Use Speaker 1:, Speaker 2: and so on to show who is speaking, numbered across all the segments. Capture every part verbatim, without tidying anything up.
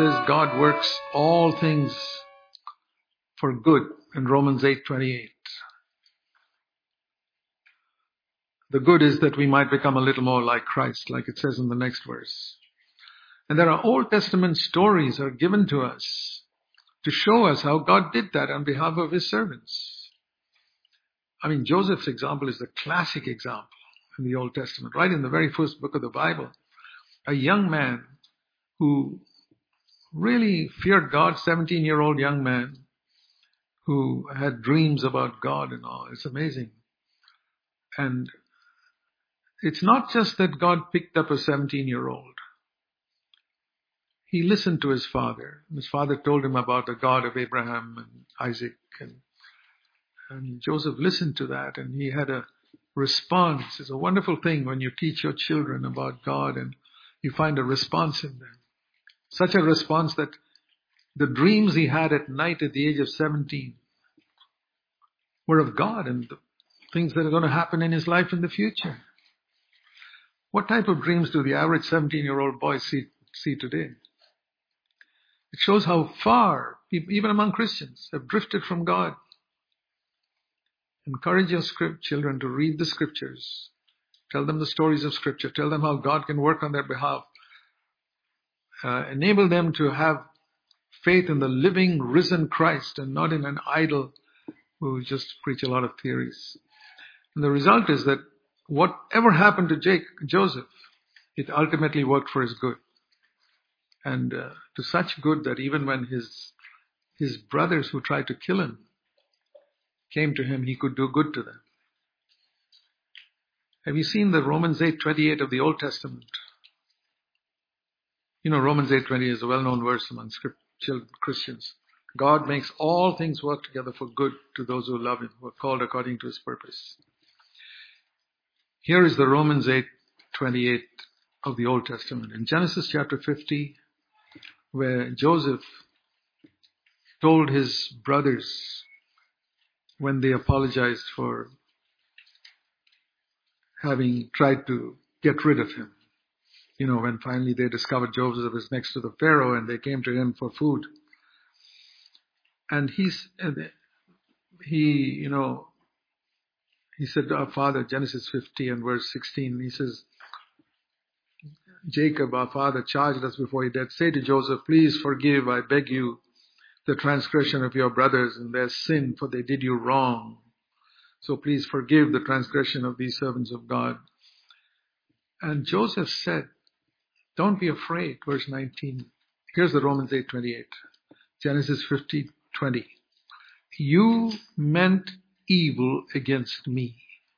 Speaker 1: says God works all things for good in Romans eight twenty-eight. The good is that we might become a little more like Christ, like it says in the next verse. And there are Old Testament stories that are given to us to show us how God did that on behalf of his servants. I mean, Joseph's example is the classic example in the Old Testament, right in the very first book of the Bible. A young man who really feared God, seventeen-year-old young man who had dreams about God and all. It's amazing. And it's not just that God picked up a seventeen-year-old. He listened to his father. His father told him about the God of Abraham and Isaac. And, and Joseph listened to that, and he had a response. It's a wonderful thing when you teach your children about God and you find a response in them. Such a response that the dreams he had at night at the age of seventeen were of God and the things that are going to happen in his life in the future. What type of dreams do the average seventeen-year-old boy see, see today? It shows how far, people, even among Christians, have drifted from God. Encourage your script children to read the scriptures. Tell them the stories of scripture. Tell them how God can work on their behalf. Uh, enable them to have faith in the living, risen Christ and not in an idol who just preach a lot of theories. And the result is that whatever happened to Jake, Joseph, it ultimately worked for his good. And uh, to such good that even when his his brothers who tried to kill him came to him, he could do good to them. Have you seen the Romans eight twenty-eight of the Old Testament? You know, Romans eight twenty is a well-known verse among script, Christians. God makes all things work together for good to those who love him, who are called according to his purpose. Here is the Romans eight twenty-eight of the Old Testament. In Genesis chapter fifty, where Joseph told his brothers when they apologized for having tried to get rid of him. You know, when finally they discovered Joseph was next to the Pharaoh and they came to him for food. And he's, he, you know, he said to our father, Genesis fifty and verse sixteen, he says, Jacob, our father, charged us before he died. Say to Joseph, please forgive, I beg you, the transgression of your brothers and their sin, for they did you wrong. So please forgive the transgression of these servants of God. And Joseph said, don't be afraid, verse nineteen. Here's the Romans eight twenty-eight. Genesis fifty twenty. You meant evil against me,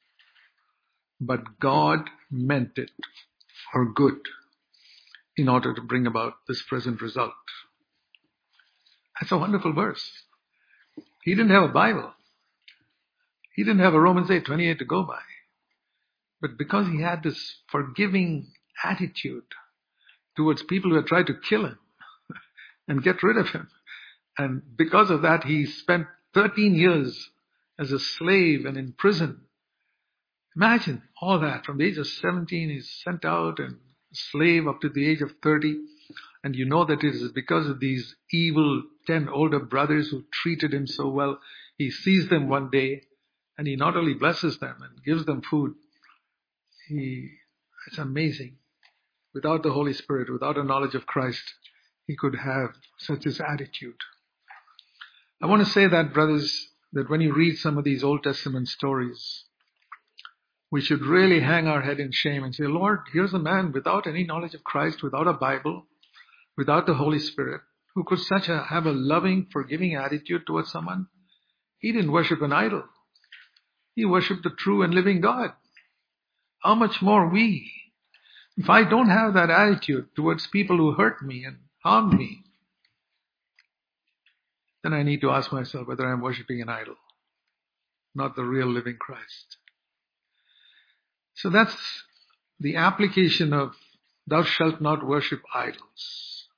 Speaker 1: but God meant it for good in order to bring about this present result. That's a wonderful verse. He didn't have a Bible. He didn't have a Romans eight twenty-eight to go by. But because he had this forgiving attitude towards people who had tried to kill him and get rid of him, and because of that he spent thirteen years as a slave and in prison. Imagine all that. From the age of seventeen, he's sent out and a slave up to the age of thirty. And you know that it is because of these evil ten older brothers who treated him so well. He sees them one day and he not only blesses them and gives them food. He, it's amazing. Without the Holy Spirit, without a knowledge of Christ, he could have such this attitude. I want to say that, brothers, that when you read some of these Old Testament stories, we should really hang our head in shame and say, Lord, here's a man without any knowledge of Christ, without a Bible, without the Holy Spirit, who could such a, have a loving, forgiving attitude towards someone. He didn't worship an idol. He worshipped the true and living God. How much more we? If I don't have that attitude towards people who hurt me and harmed me, then I need to ask myself whether I'm worshiping an idol, not the real living Christ. So that's the application of thou shalt not worship idols.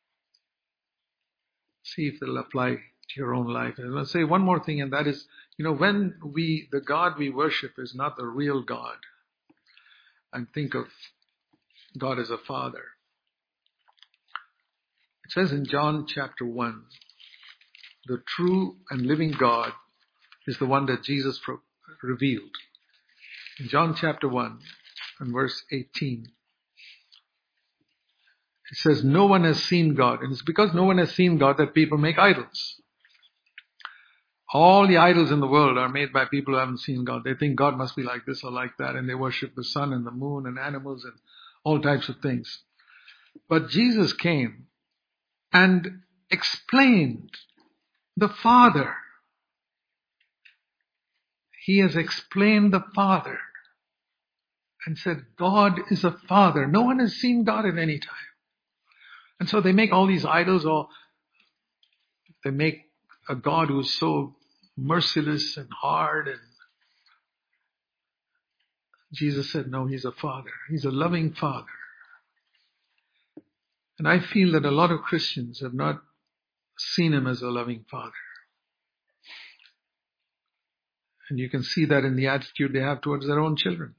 Speaker 1: See if it'll apply to your own life. And I'll say one more thing, and that is, you know, when we, the God we worship is not the real God, and think of God as a father. It says in John chapter one, the true and living God is the one that Jesus pro- revealed. In John chapter one and verse eighteen, it says, no one has seen God. And it's because no one has seen God that people make idols. All the idols in the world are made by people who haven't seen God. They think God must be like this or like that, and they worship the sun and the moon and animals and all types of things. But Jesus came and explained the Father. He has explained the Father and said, God is a Father. No one has seen God at any time. And so they make all these idols, or they make a God who's so merciless and hard. And Jesus said, no, he's a Father. He's a loving Father. And I feel that a lot of Christians have not seen him as a loving Father. And you can see that in the attitude they have towards their own children.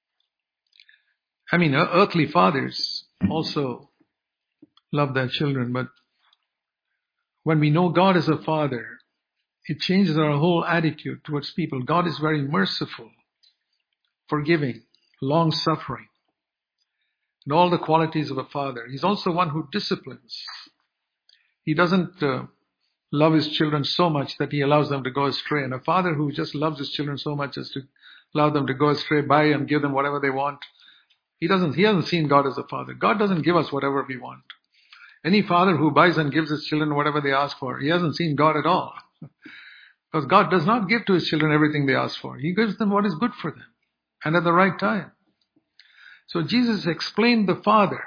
Speaker 1: I mean, earthly fathers also love their children, but when we know God as a Father, it changes our whole attitude towards people. God is very merciful, forgiving, long-suffering, and all the qualities of a father. He's also one who disciplines. He doesn't uh, love his children so much that he allows them to go astray. And a father who just loves his children so much as to allow them to go astray, buy and give them whatever they want, he doesn't, he hasn't seen God as a father. God doesn't give us whatever we want. Any father who buys and gives his children whatever they ask for, he hasn't seen God at all. Because God does not give to his children everything they ask for. He gives them what is good for them and at the right time. So Jesus explained the Father.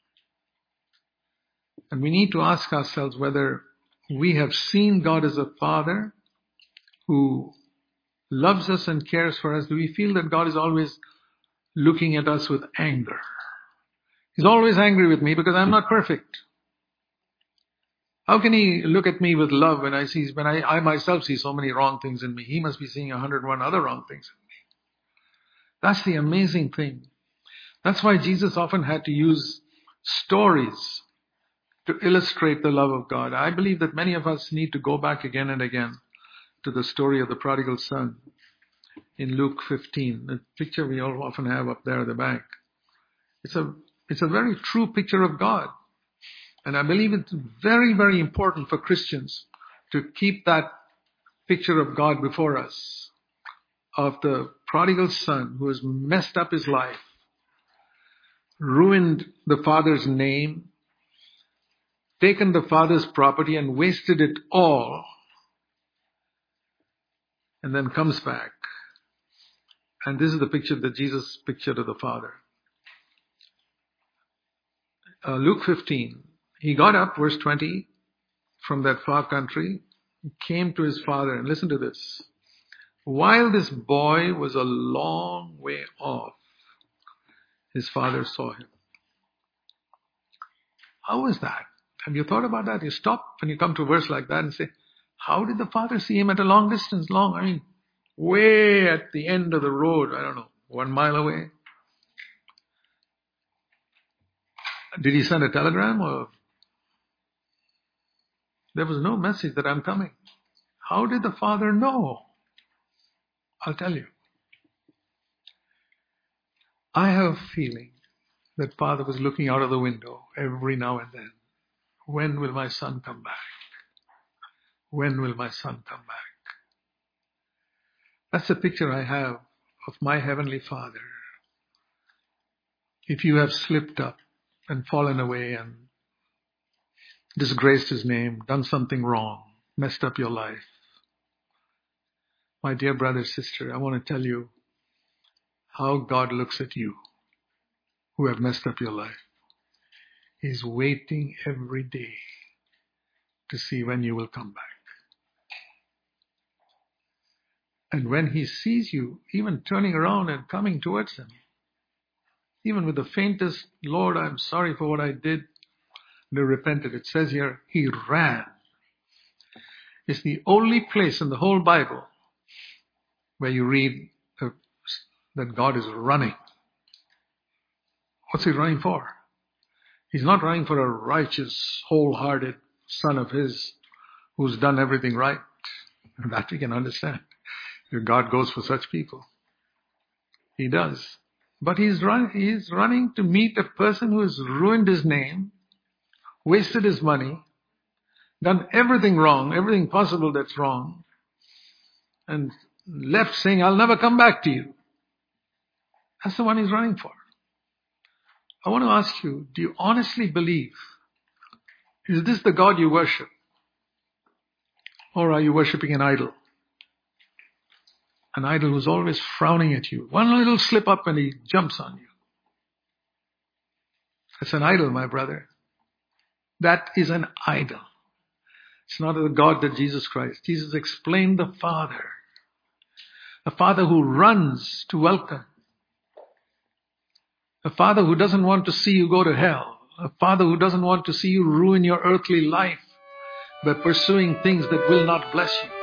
Speaker 1: And we need to ask ourselves whether we have seen God as a Father who loves us and cares for us. Do we feel that God is always looking at us with anger? He's always angry with me because I'm not perfect. How can he look at me with love when I see, when I, I myself see so many wrong things in me? He must be seeing a hundred and one other wrong things in me. That's the amazing thing. That's why Jesus often had to use stories to illustrate the love of God. I believe that many of us need to go back again and again to the story of the prodigal son in Luke fifteen, the picture we all often have up there at the back. It's a, it's a very true picture of God. And I believe it's very, very important for Christians to keep that picture of God before us, of the prodigal son who has messed up his life, ruined the father's name, taken the father's property and wasted it all, and then comes back. And this is the picture that Jesus pictured of the Father. Uh, Luke fifteen. He got up, verse twenty, from that far country, came to his father, and listen to this. While this boy was a long way off, his father saw him. How is that? Have you thought about that? You stop when you come to a verse like that and say, how did the father see him at a long distance? Long, I mean, way at the end of the road, I don't know, one mile away. Did he send a telegram, or there was no message that I'm coming? How did the father know? I'll tell you. I have a feeling that father was looking out of the window every now and then. When will my son come back? When will my son come back? That's the picture I have of my heavenly Father. If you have slipped up and fallen away and disgraced his name, done something wrong, messed up your life, my dear brother, sister, I want to tell you how God looks at you who have messed up your life. He's waiting every day to see when you will come back. And when he sees you even turning around and coming towards him, even with the faintest, Lord, I'm sorry for what I did, they repented. It says here, he ran. It's the only place in the whole Bible where you read uh, that God is running. What's he running for? He's not running for a righteous, wholehearted son of his who's done everything right. That we can understand. God goes for such people. He does. But he's, run, he's running to meet a person who has ruined his name, wasted his money, done everything wrong, everything possible that's wrong, and left saying, I'll never come back to you. That's the one he's running for. I want to ask you, do you honestly believe, is this the God you worship? Or are you worshipping an idol? An idol who's always frowning at you. One little slip up and he jumps on you. That's an idol, my brother. That is an idol. It's not the God that Jesus Christ. Jesus explained the Father. A Father who runs to welcome. A Father who doesn't want to see you go to hell. A Father who doesn't want to see you ruin your earthly life by pursuing things that will not bless you.